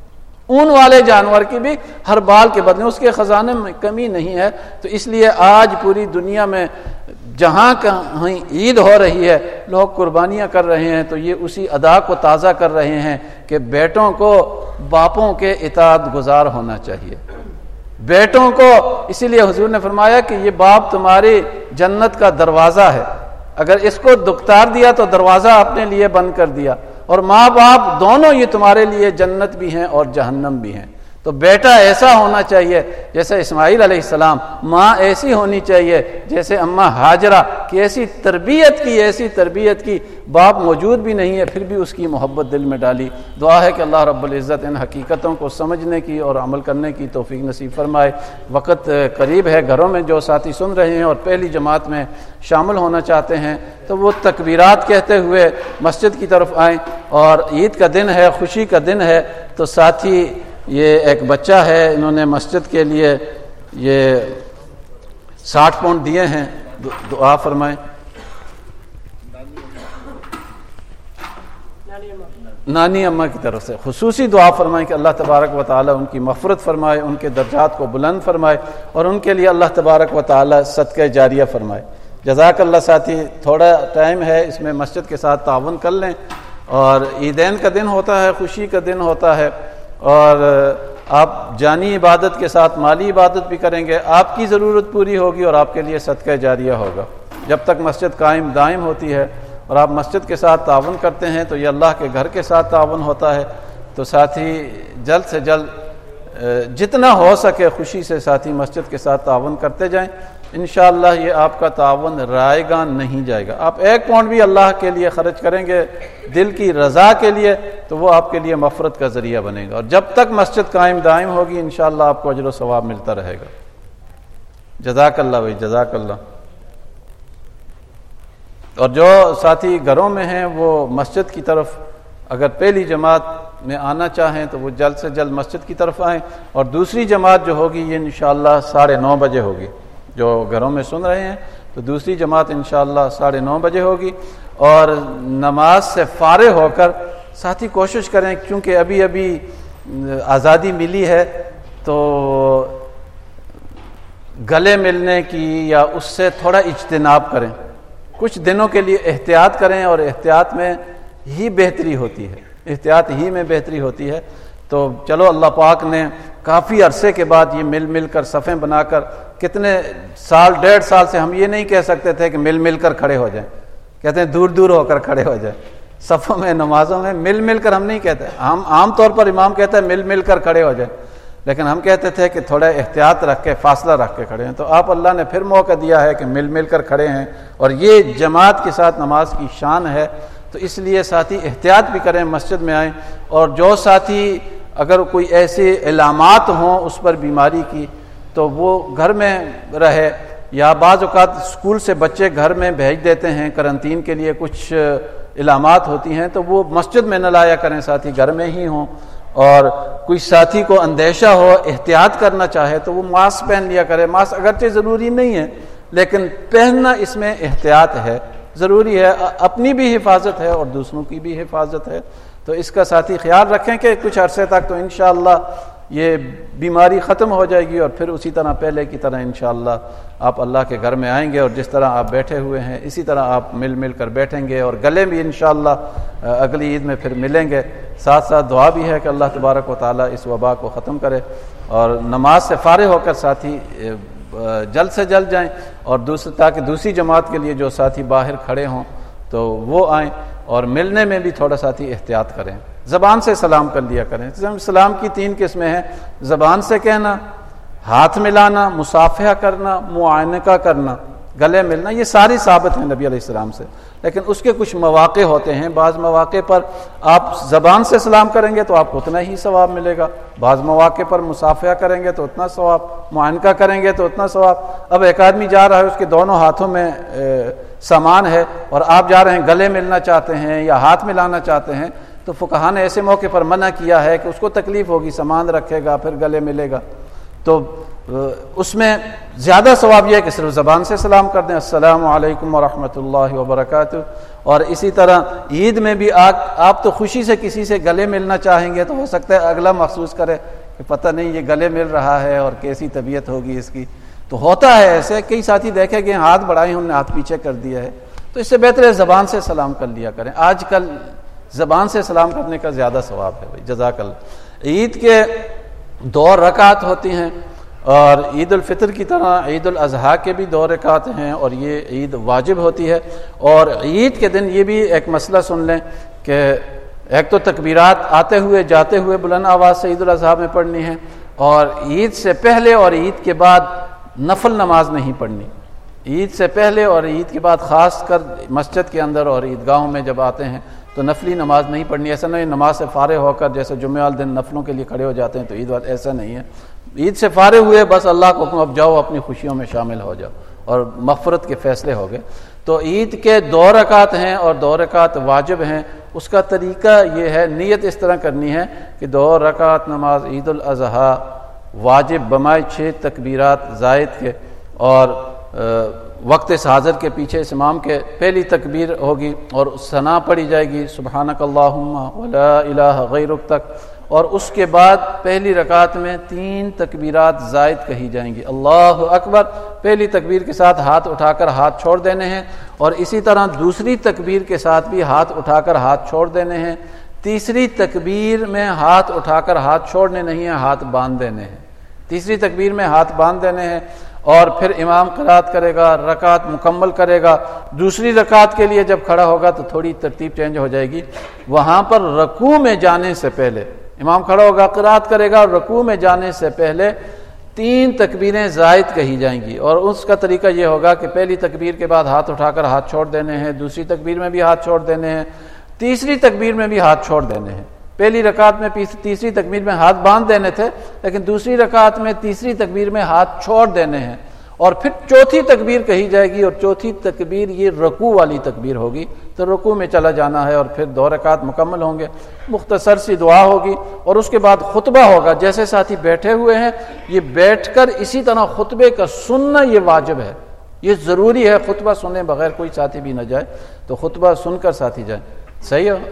اون والے جانور کی بھی ہر بال کے بدلے، اس کے خزانے میں کمی نہیں ہے۔ تو اس لیے آج پوری دنیا میں جہاں کہیں عید ہو رہی ہے لوگ قربانیاں کر رہے ہیں، تو یہ اسی ادا کو تازہ کر رہے ہیں کہ بیٹوں کو باپوں کے اطاعت گزار ہونا چاہیے۔ بیٹوں کو، اسی لیے حضور نے فرمایا کہ یہ باپ تمہاری جنت کا دروازہ ہے، اگر اس کو دکتار دیا تو دروازہ اپنے لیے بند کر دیا، اور ماں باپ دونوں یہ تمہارے لیے جنت بھی ہیں اور جہنم بھی ہیں۔ تو بیٹا ایسا ہونا چاہیے جیسے اسماعیل علیہ السلام، ماں ایسی ہونی چاہیے جیسے اماں ہاجرہ کی ایسی تربیت کی، باپ موجود بھی نہیں ہے پھر بھی اس کی محبت دل میں ڈالی۔ دعا ہے کہ اللہ رب العزت ان حقیقتوں کو سمجھنے کی اور عمل کرنے کی توفیق نصیب فرمائے۔ وقت قریب ہے، گھروں میں جو ساتھی سن رہے ہیں اور پہلی جماعت میں شامل ہونا چاہتے ہیں تو وہ تکبیرات کہتے ہوئے مسجد کی طرف آئیں، اور عید کا دن ہے، خوشی کا دن ہے، تو ساتھی یہ ایک بچہ ہے، انہوں نے مسجد کے لیے یہ 60 پاؤنڈ دیے ہیں، دعا فرمائیں۔ نانی اماں کی طرف سے خصوصی دعا فرمائیں کہ اللہ تبارک و تعالی ان کی مغفرت فرمائے، ان کے درجات کو بلند فرمائے، اور ان کے لیے اللہ تبارک و تعالی صدقہ جاریہ فرمائے۔ جزاک اللہ ساتھی، تھوڑا ٹائم ہے، اس میں مسجد کے ساتھ تعاون کر لیں، اور عیدین کا دن ہوتا ہے، خوشی کا دن ہوتا ہے، اور آپ جانی عبادت کے ساتھ مالی عبادت بھی کریں گے، آپ کی ضرورت پوری ہوگی اور آپ کے لیے صدقہ جاریہ ہوگا۔ جب تک مسجد قائم دائم ہوتی ہے اور آپ مسجد کے ساتھ تعاون کرتے ہیں تو یہ اللہ کے گھر کے ساتھ تعاون ہوتا ہے۔ تو ساتھی جلد سے جلد جتنا ہو سکے خوشی سے ساتھی مسجد کے ساتھ تعاون کرتے جائیں۔ انشاءاللہ یہ آپ کا تعاون رائے گا نہیں جائے گا. آپ 1 پاؤنڈ بھی اللہ کے لیے خرچ کریں گے دل کی رضا کے لیے تو وہ آپ کے لیے مغفرت کا ذریعہ بنے گا, اور جب تک مسجد قائم دائم ہوگی انشاءاللہ آپ کو اجر و ثواب ملتا رہے گا. جزاک اللہ بھائی, جزاک اللہ. اور جو ساتھی گھروں میں ہیں وہ مسجد کی طرف اگر پہلی جماعت میں آنا چاہیں تو وہ جلد سے جلد مسجد کی طرف آئیں, اور دوسری جماعت جو ہوگی یہ انشاءاللہ 9:30 بجے ہوگی. جو گھروں میں سن رہے ہیں تو دوسری جماعت انشاءاللہ 9:30 بجے ہوگی. اور نماز سے فارغ ہو کر ساتھی کوشش کریں, کیونکہ ابھی آزادی ملی ہے تو گلے ملنے کی یا اس سے تھوڑا اجتناب کریں, کچھ دنوں کے لیے احتیاط کریں, اور احتیاط میں ہی بہتری ہوتی ہے, احتیاط ہی میں بہتری ہوتی ہے. تو چلو اللہ پاک نے کافی عرصے کے بعد یہ مل کر صفیں بنا کر, کتنے سال 1.5 سال سے ہم یہ نہیں کہہ سکتے تھے کہ مل کر کھڑے ہو جائیں, کہتے ہیں دور ہو کر کھڑے ہو جائیں. صفوں میں نمازوں میں مل کر ہم نہیں کہتے, ہم عام طور پر امام کہتا ہے مل کر کھڑے ہو جائیں, لیکن ہم کہتے تھے کہ تھوڑا احتیاط رکھ کے فاصلہ رکھ کے کھڑے ہیں. تو آپ اللہ نے پھر موقع دیا ہے کہ مل کر کھڑے ہیں, اور یہ جماعت کے ساتھ نماز کی شان ہے. تو اس لیے ساتھی احتیاط بھی کریں, مسجد میں آئیں. اور جو ساتھی اگر کوئی ایسے علامات ہوں اس پر بیماری کی تو وہ گھر میں رہے, یا بعض اوقات اسکول سے بچے گھر میں بھیج دیتے ہیں کرنٹین کے لیے, کچھ علامات ہوتی ہیں تو وہ مسجد میں نہ لایا کریں, ساتھی گھر میں ہی ہوں. اور کوئی ساتھی کو اندیشہ ہو, احتیاط کرنا چاہے تو وہ ماسک پہن لیا کرے. ماسک اگرچہ ضروری نہیں ہے لیکن پہننا اس میں احتیاط ہے, ضروری ہے, اپنی بھی حفاظت ہے اور دوسروں کی بھی حفاظت ہے. تو اس کا ساتھی خیال رکھیں کہ کچھ عرصے تک تو انشاءاللہ یہ بیماری ختم ہو جائے گی, اور پھر اسی طرح پہلے کی طرح انشاءاللہ آپ اللہ کے گھر میں آئیں گے, اور جس طرح آپ بیٹھے ہوئے ہیں اسی طرح آپ مل کر بیٹھیں گے, اور گلے بھی انشاءاللہ اگلی عید میں پھر ملیں گے. ساتھ ساتھ دعا بھی ہے کہ اللہ تبارک و تعالیٰ اس وبا کو ختم کرے, اور نماز سے فارغ ہو کر ساتھی جلد سے جلد جائیں, اور تاکہ دوسری جماعت کے لیے جو ساتھی باہر کھڑے ہوں تو وہ آئیں, اور ملنے میں بھی تھوڑا ساتھی احتیاط کریں. زبان سے سلام کر لیا کریں. سلام کی 3 قسمیں ہیں, زبان سے کہنا, ہاتھ ملانا, مصافحہ کرنا, معانقہ کرنا, گلے ملنا, یہ ساری ثابت ہیں نبی علیہ السلام سے. لیکن اس کے کچھ مواقع ہوتے ہیں, بعض مواقع پر آپ زبان سے سلام کریں گے تو آپ کو اتنا ہی ثواب ملے گا, بعض مواقع پر مصافحہ کریں گے تو اتنا ثواب, معانقہ کریں گے تو اتنا ثواب. اب ایک آدمی جا رہا ہے, اس کے دونوں ہاتھوں میں سامان ہے, اور آپ جا رہے ہیں گلے ملنا چاہتے ہیں یا ہاتھ ملانا چاہتے ہیں, تو فقہاء نے ایسے موقع پر منع کیا ہے کہ اس کو تکلیف ہوگی, سامان رکھے گا پھر گلے ملے گا. تو اس میں زیادہ ثواب یہ ہے کہ صرف زبان سے سلام کر دیں, السلام علیکم ورحمۃ اللہ وبرکاتہ. اور اسی طرح عید میں بھی آپ تو خوشی سے کسی سے گلے ملنا چاہیں گے, تو ہو سکتا ہے اگلا محسوس کرے کہ پتہ نہیں یہ گلے مل رہا ہے اور کیسی طبیعت ہوگی اس کی. تو ہوتا ہے ایسے, کئی ساتھی دیکھے کہ ہاتھ بڑھائے ہم نے ہاتھ پیچھے کر دیا ہے, تو اس سے بہتر ہے زبان سے سلام کر لیا کریں. آج کل زبان سے سلام کرنے کا زیادہ ثواب ہے بھائی, جزاک اللہ. عید کے 2 رکعت ہوتی ہیں, اور عید الفطر کی طرح عید الاضحیٰ کے بھی 2 رکعت ہیں, اور یہ عید واجب ہوتی ہے. اور عید کے دن یہ بھی ایک مسئلہ سن لیں کہ ایک تو تکبیرات آتے ہوئے جاتے ہوئے بلند آواز سے عید الاضحیٰ میں پڑھنی ہے, اور عید سے پہلے اور عید کے بعد نفل نماز نہیں پڑھنی. عید سے پہلے اور عید کے بعد خاص کر مسجد کے اندر اور عیدگاہوں میں جب آتے ہیں تو نفلی نماز نہیں پڑھنی. ایسا نہیں نماز سے فارغ ہو کر جیسے جمعہ والے دن نفلوں کے لیے کھڑے ہو جاتے ہیں تو عید ایسا نہیں ہے. عید سے فارغ ہوئے بس اللہ کو حکم, اب جاؤ اپنی خوشیوں میں شامل ہو جاؤ, اور مغفرت کے فیصلے ہو گئے. تو عید کے 2 رکعت ہیں اور 2 رکعت واجب ہیں. اس کا طریقہ یہ ہے, نیت اس طرح کرنی ہے کہ 2 رکعت نماز عید الاضحیٰ واجب بمائے 6 تکبیرات زائد کے, اور وقت حاضر کے پیچھے اس امام کے پہلی تکبیر ہوگی اور ثنا پڑھی جائے گی سبحانک اللہم ولا الہ غیرک تک, اور اس کے بعد پہلی رکعت میں 3 تکبیرات زائد کہی جائیں گی. اللہ اکبر, پہلی تکبیر کے ساتھ ہاتھ اٹھا کر ہاتھ چھوڑ دینے ہیں, اور اسی طرح دوسری تکبیر کے ساتھ بھی ہاتھ اٹھا کر ہاتھ چھوڑ دینے ہیں. تیسری تکبیر میں ہاتھ اٹھا کر ہاتھ چھوڑنے نہیں ہیں, ہاتھ باندھ دینے ہیں. تیسری تکبیر میں ہاتھ باندھ دینے ہیں, اور پھر امام قرات کرے گا, رکعت مکمل کرے گا. دوسری رکعت کے لیے جب کھڑا ہوگا تو تھوڑی ترتیب چینج ہو جائے گی. وہاں پر رکوع میں جانے سے پہلے امام کھڑا ہوگا, قرات کرے گا, اور رکوع میں جانے سے پہلے 3 تکبیریں زائد کہی جائیں گی، اور اس کا طریقہ یہ ہوگا کہ پہلی تکبیر کے بعد ہاتھ اٹھا کر ہاتھ چھوڑ دینے ہیں، دوسری تکبیر میں بھی ہاتھ چھوڑ دینے ہیں، تیسری تکبیر میں بھی ہاتھ چھوڑ دینے ہیں۔ پہلی رکعت میں تیسری تکبیر میں ہاتھ باندھ دینے تھے، لیکن دوسری رکعت میں تیسری تکبیر میں ہاتھ چھوڑ دینے ہیں، اور پھر چوتھی تکبیر کہی جائے گی، اور چوتھی تکبیر یہ رکوع والی تکبیر ہوگی، تو رکوع میں چلا جانا ہے، اور پھر 2 رکعت مکمل ہوں گے، مختصر سی دعا ہوگی، اور اس کے بعد خطبہ ہوگا۔ جیسے ساتھی بیٹھے ہوئے ہیں، یہ بیٹھ کر اسی طرح خطبے کا سننا یہ واجب ہے، یہ ضروری ہے، خطبہ سنے بغیر کوئی ساتھی بھی نہ جائے، تو خطبہ سن کر ساتھی جائیں۔ صحیح ہے؟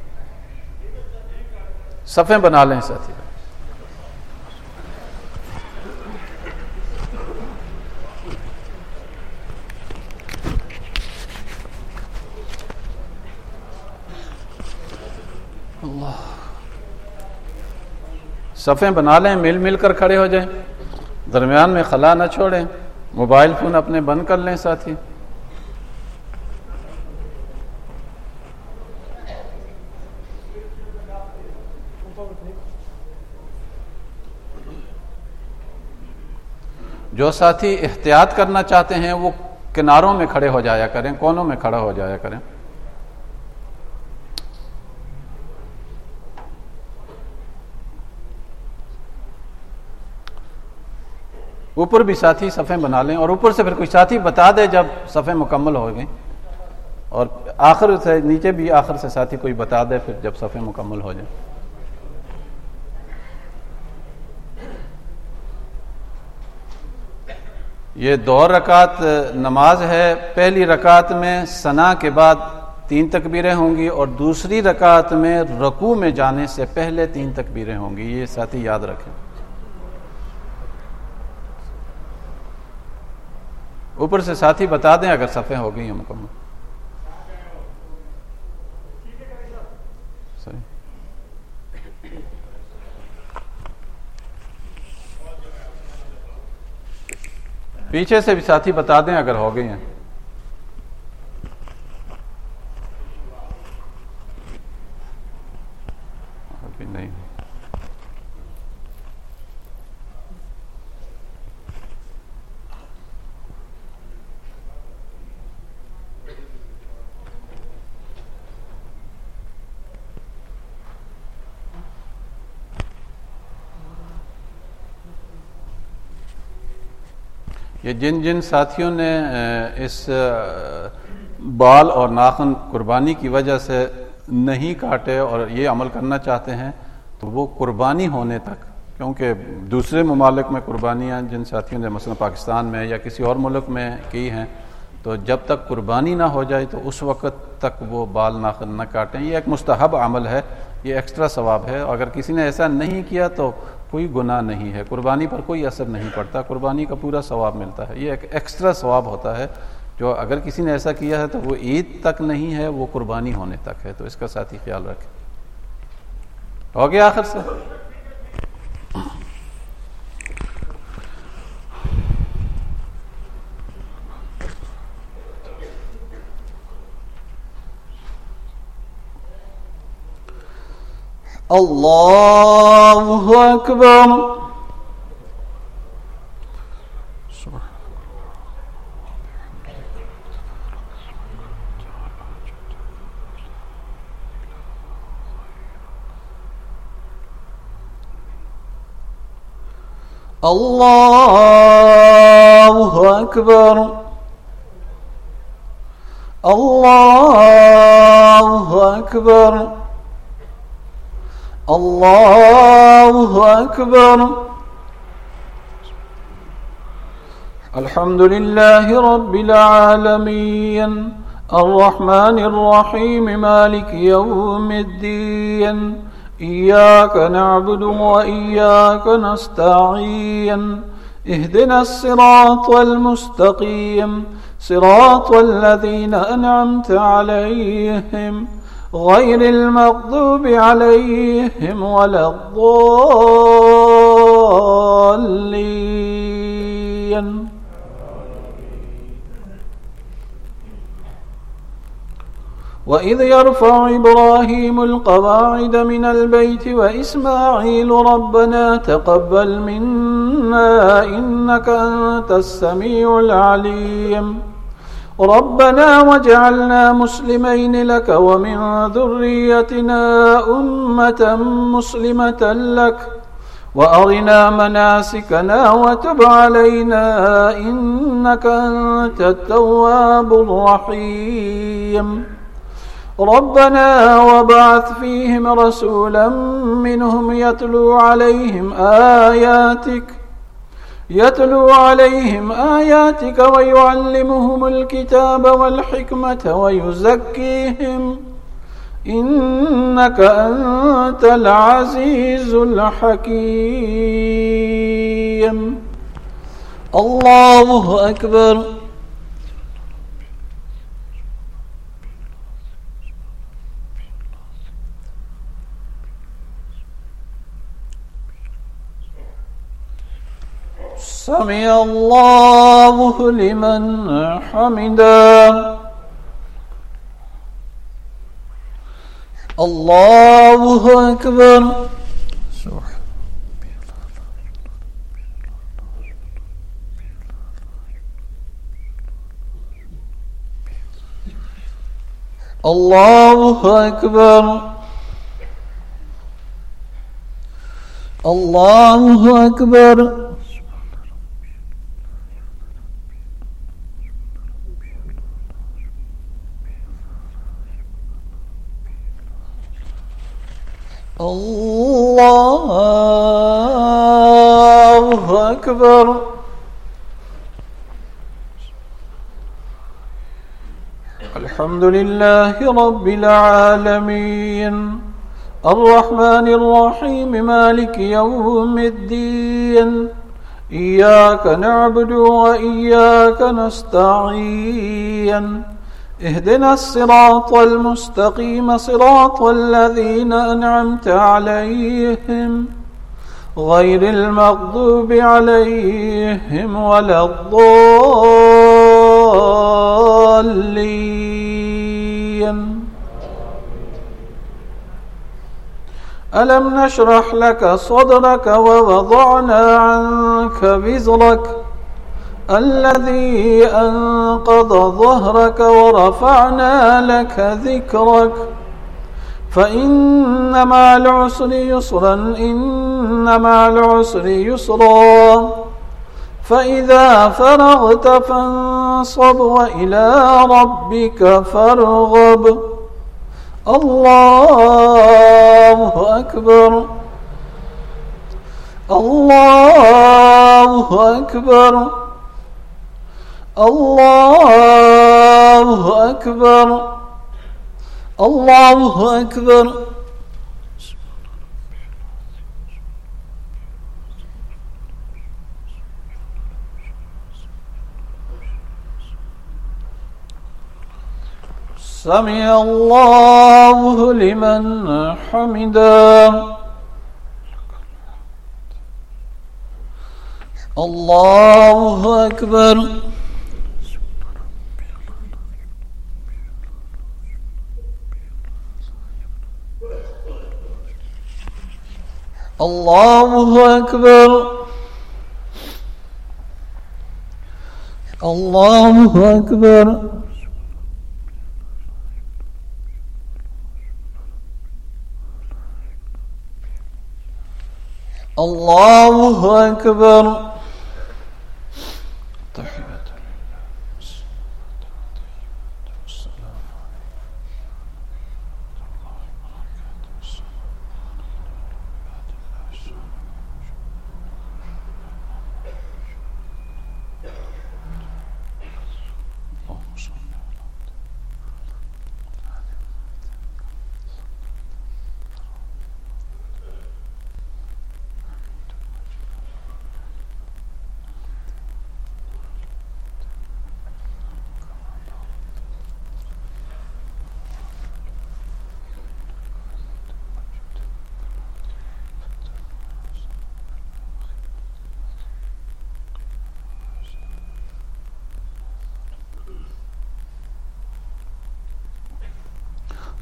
صفیں بنا لیں ساتھی۔ اللہ، صفیں بنا لیں، مل مل کر کھڑے ہو جائیں، درمیان میں خلا نہ چھوڑیں، موبائل فون اپنے بند کر لیں ساتھی۔ جو ساتھی احتیاط کرنا چاہتے ہیں وہ کناروں میں کھڑے ہو جایا کریں، کونوں میں کھڑا ہو جایا کریں۔ اوپر بھی ساتھی صفیں بنا لیں، اور اوپر سے پھر کوئی ساتھی بتا دے جب صفیں مکمل ہو گئیں، اور آخر سے نیچے بھی آخر سے ساتھی کوئی بتا دے پھر جب صفیں مکمل ہو جائیں۔ یہ 2 رکعت نماز ہے، پہلی رکعت میں ثنا کے بعد 3 تکبیریں ہوں گی، اور دوسری رکعت میں رکوع میں جانے سے پہلے 3 تکبیریں ہوں گی، یہ ساتھی یاد رکھیں۔ اوپر سے ساتھی بتا دیں اگر صفیں ہو گئی ہیں مکمل۔ صحیح۔ پیچھے سے بھی ساتھی بتا دیں اگر ہو گئی ہیں۔ ابھی نہیں۔ یہ جن ساتھیوں نے اس بال اور ناخن قربانی کی وجہ سے نہیں کاٹے اور یہ عمل کرنا چاہتے ہیں، تو وہ قربانی ہونے تک، کیونکہ دوسرے ممالک میں قربانیاں جن ساتھیوں نے مثلا پاکستان میں یا کسی اور ملک میں کی ہیں، تو جب تک قربانی نہ ہو جائے تو اس وقت تک وہ بال ناخن نہ کاٹیں۔ یہ ایک مستحب عمل ہے، یہ ایکسٹرا ثواب ہے، اگر کسی نے ایسا نہیں کیا تو کوئی گناہ نہیں ہے، قربانی پر کوئی اثر نہیں پڑتا، قربانی کا پورا ثواب ملتا ہے۔ یہ ایک ایکسٹرا ثواب ہوتا ہے جو اگر کسی نے ایسا کیا ہے تو وہ عید تک نہیں ہے، وہ قربانی ہونے تک ہے، تو اس کا ساتھی خیال رکھیں۔ ہو گیا آخر سے؟ اللہ اکبر۔ اللہ اکبر۔ اللہ اکبر۔ اللہ اکبر۔ الحمد للہ رب العالمین الرحمن الرحیم مالک یوم الدین ایاک نعبد وإیاک نستعین اهدنا الصراط المستقیم صراط الذین انعمت علیہم غیر المغضوب علیہم ولا الضالین۔ وإذ يرفع إبراهيم القواعد من البيت وإسماعيل ربنا تقبل منا إنك أنت السميع العليم ربنا واجعلنا مسلمين لك ومن ذريتنا أمة مسلمة لك وأرنا مناسكنا وتب علينا إنك أنت التواب الرحيم ربنا وابعث فيهم رسولا منهم يتلو عليهم آياتك ويعلمهم الكتاب والحكمة ويزكيهم إنك أنت العزيز الحكيم الله أكبر سمع الله لمن حمده الله أكبر الله أكبر الله أكبر الله أكبر الحمد لله رب العالمين الرحمن الرحيم مالك يوم الدين إياك نعبد وإياك نستعين اهدنا الصراط المستقيم صراط الذين أنعمت عليهم غير المغضوب عليهم ولا الضالين ألم نشرح لك صدرك ووضعنا عنك وزرك الذي أنقض ظهرك ورفعنا لك ذكرك فإن مع العسر يسرا إن مع العسر يسرا فإذا فرغت فانصب وإلى ربك فارغب الله أكبر الله أكبر الله أكبر الله أكبر سمع الله لمن حمده الله أكبر الله أكبر الله أكبر الله أكبر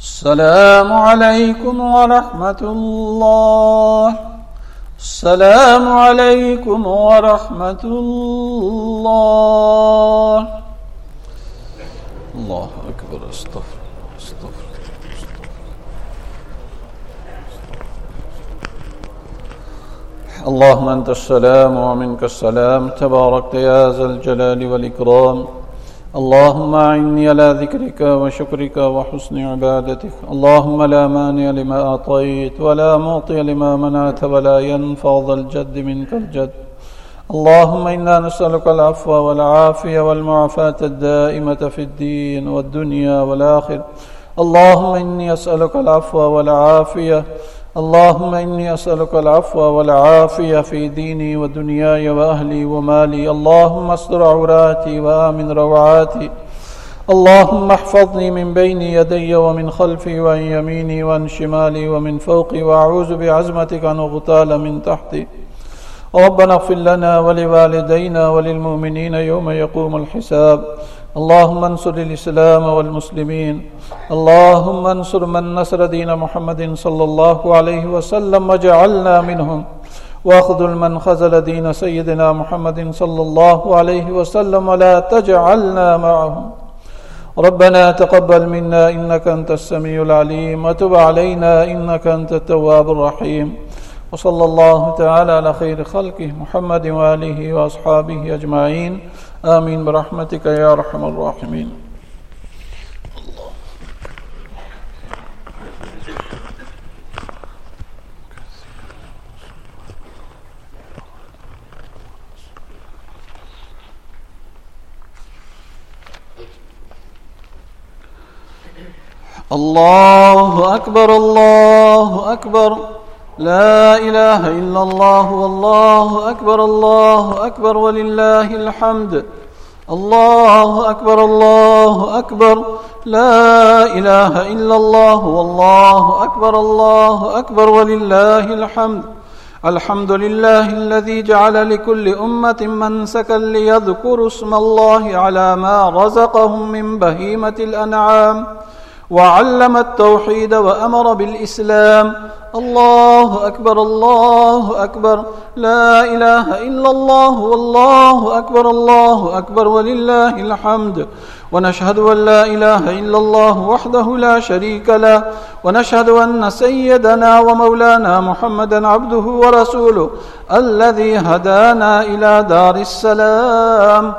السلام عليكم ورحمة الله. السلام عليكم ورحمة الله. الله أكبر. استغفر استغفر. اللهم أنت السلام ومنك السلام، تباركت يا ذا الجلال والإكرام. اللهم أعني على ذكرك وشكرك وحسن عبادتك. اللهم لا مانع لما أعطيت ولا معطي لما منعت ولا ينفع ذا الجد منك الجد. اللهم إنا نسألك العفو والعافية والمعافاة الدائمة في الدين والدنيا والآخرة. اللهم إني أسألك العفو والعافية. اللهم إني أسألك العفو والعافية في ديني ودنياي وأهلي ومالي. اللهم استر عوراتي وآمن روعاتي. اللهم احفظني من بين يدي ومن خلفي وعن يميني وعن شمالي ومن فوقي، وأعوذ بعزمتك أن أغتال من تحتي. ربنا اغفر لنا ولوالدينا وللمؤمنين يوم يقوم الحساب. اللهم انصر الإسلام والمسلمين. اللهم انصر من نصر دين محمد صلى الله عليه وسلم واجعلنا منهم، واخذل من خذل دين سيدنا محمد صلى الله عليه وسلم ولا تجعلنا معهم. ربنا تقبل منا إنك أنت السميع العليم، وتب علينا إنك أنت التواب الرحيم. وصلى الله تعالى على خير خلقه محمد وآله وأصحابه أجمعين. آمين برحمتك يا أرحم الراحمين. الله أكبر. الله أكبر. لا إله إلا الله. والله أكبر. الله أكبر ولله الحمد. الله أكبر. الله أكبر. لا إله إلا الله. والله أكبر. الله أكبر ولله الحمد. الحمد لله الذي جعل لكل أمة منسكا ليذكروا اسم الله على ما رزقهم من بهيمة الأنعام، وعلم التوحيد وأمر بالإسلام. الله أكبر. الله أكبر. لا إله إلا الله. والله أكبر. الله أكبر ولله الحمد. ونشهد أن لا إله إلا الله وحده لا شريك له، ونشهد أن سيدنا ومولانا محمدا عبده ورسوله الذي هدانا إلى دار السلام.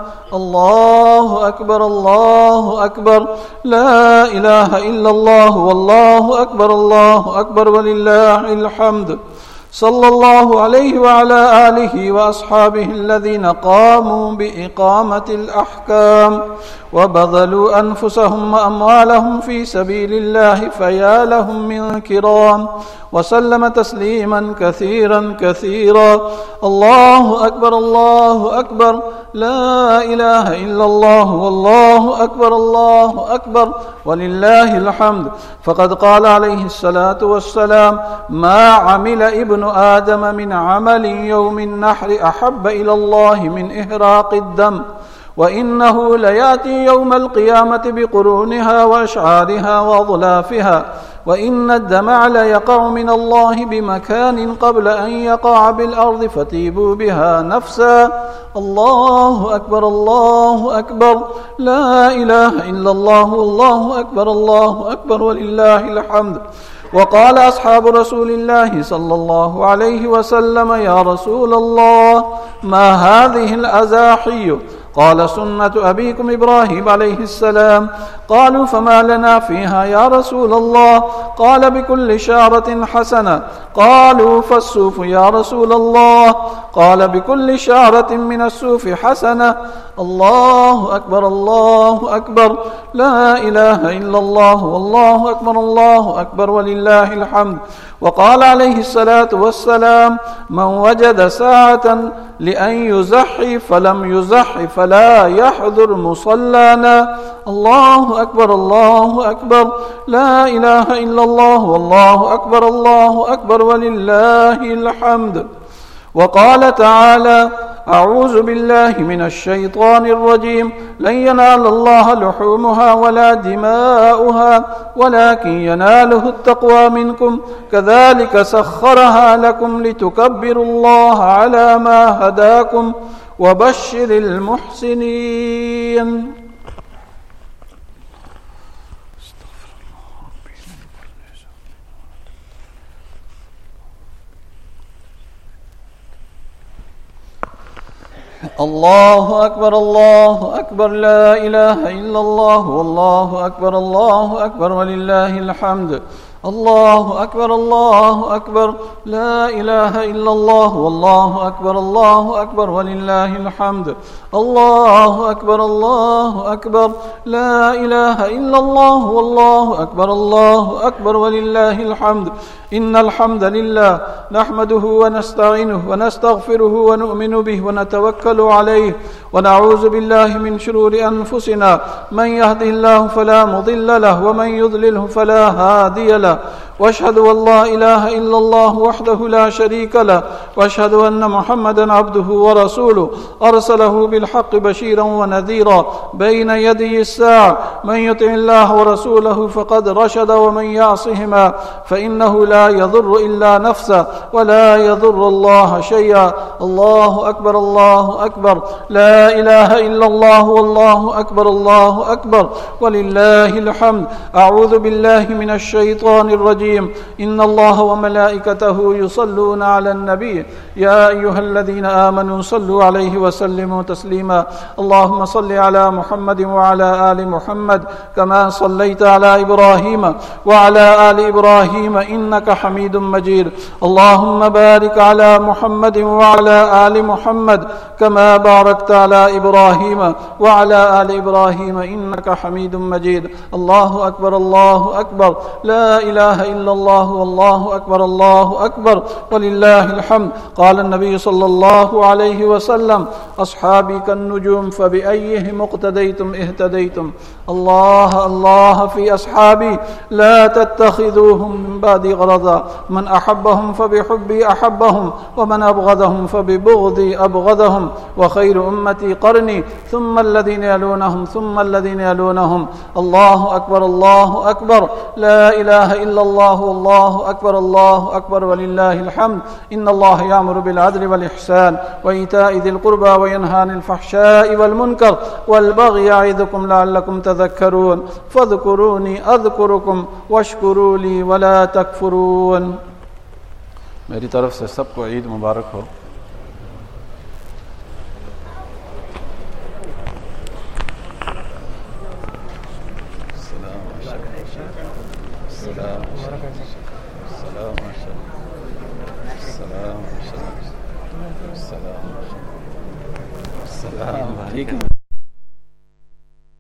الله أكبر. الله أكبر. لا إله إلا الله. والله أكبر. الله أكبر ولله الحمد. صلى الله عليه وعلى آله وأصحابه الذين قاموا بإقامة الأحكام وبذلوا أنفسهم وأموالهم في سبيل الله، فيا لهم من كرام. وسلم تسليما كثيرا كثيرا. الله أكبر. الله أكبر. لا إله إلا الله. والله أكبر. الله أكبر ولله الحمد. فقد قال عليه الصلاة والسلام: ما عمل ابن آدم من عمل يوم النحر أحب إلى الله من إهراق الدم، وإنه ليأتي يوم القيامة بقرونها وأشعارها وأضلافها، وإن الدمع ليقع من الله بمكان قبل أن يقع بالأرض، فتيبوا بها نفسا. الله أكبر. الله أكبر. لا إله إلا الله. الله أكبر. الله أكبر ولله الحمد. وقال أصحاب رسول الله صلى الله عليه وسلم: يا رسول الله، ما هذه الأزاحي؟ قال: سنة أبيكم إبراهيم عليه السلام. قالوا: فما لنا فيها يا رسول الله؟ قال: بكل شعرة حسنة. قالوا: فالسوف يا رسول الله؟ قال: بكل شعرة من السوف حسنة. الله أكبر. الله أكبر. لا إله إلا الله. والله أكبر. الله أكبر ولله الحمد. وقال عليه الصلاة والسلام: من وجد ساعة لأن يزحي فلم يزحي فلا يحضر مصلانا. الله أكبر. الله أكبر. لا إله إلا الله. والله أكبر. الله أكبر ولله الحمد. وقال تعالى: أعوذ بالله من الشيطان الرجيم: لن ينال الله لحومها ولا دماؤها ولكن يناله التقوى منكم كذلك سخرها لكم لتكبروا الله على ما هداكم وبشر المحسنين. الله أكبر الله أكبر، لا إله إلا الله، والله أكبر الله أكبر ولله الحمد. الله أكبر الله أكبر، لا إله إلا الله، والله أكبر الله أكبر ولله الحمد. الله أكبر الله أكبر، لا إله إلا الله، والله أكبر الله أكبر ولله الحمد. إن الحمد لله نحمده ونستعينه ونستغفره ونؤمن به ونتوكل عليه ونعوذ بالله من شرور أنفسنا، من يهده الله فلا مضل له ومن يضلله فلا هادي له، واشهد أن لا إله إلا الله وحده لا شريك له، واشهد أن محمدا عبده ورسوله أرسله بالحق بشيرا ونذيرا بين يدي الساعة. من يطع الله ورسوله فقد رشد، ومن يعصهما فإنه لا يضر إلا نفسه ولا يضر الله شيئا. الله أكبر الله أكبر، لا إله إلا الله، والله أكبر الله أكبر ولله الحمد. أعوذ بالله من الشيطان الرجيم. إن الله وملائكته يصلون على النبي، يا أيها الذين آمنوا صلوا عليه وسلموا تسليما. اللهم صل على محمد وعلى آل محمد كما صليت على إبراهيم وعلى آل إبراهيم إنك حميد مجيد. اللهم بارك على محمد وعلى آل محمد كما باركت على إبراهيم وعلى آل إبراهيم إنك حميد مجيد. الله أكبر الله أكبر، لا إله إلا الله، والله أكبر الله أكبر ولله الحمد. قال النبي صلى الله عليه وسلم: أصحابي كالنجوم فبأيهم اقتديتم اهتديتم. الله الله في أصحابي، لا تتخذوهم من بعدي غرضا، من أحبهم فبحبي أحبهم، ومن أبغضهم فببغضي أبغضهم، وخير أمتي قرني ثم الذين يلونهم ثم الذين يلونهم. الله أكبر الله أكبر، لا إله إلا الله، والله أكبر الله أكبر ولله الحمد. إن الله يأمر بالعدل والإحسان وإيتاء ذي القربى وينهى عن الفحشاء والمنكر والبغي يعظكم لعلكم تذكرون. فاذكروني أذكركم واشكروا لي ولا تكفرون. मेरी तरफ से सबको ईद मुबारक हो। السلام عليكم.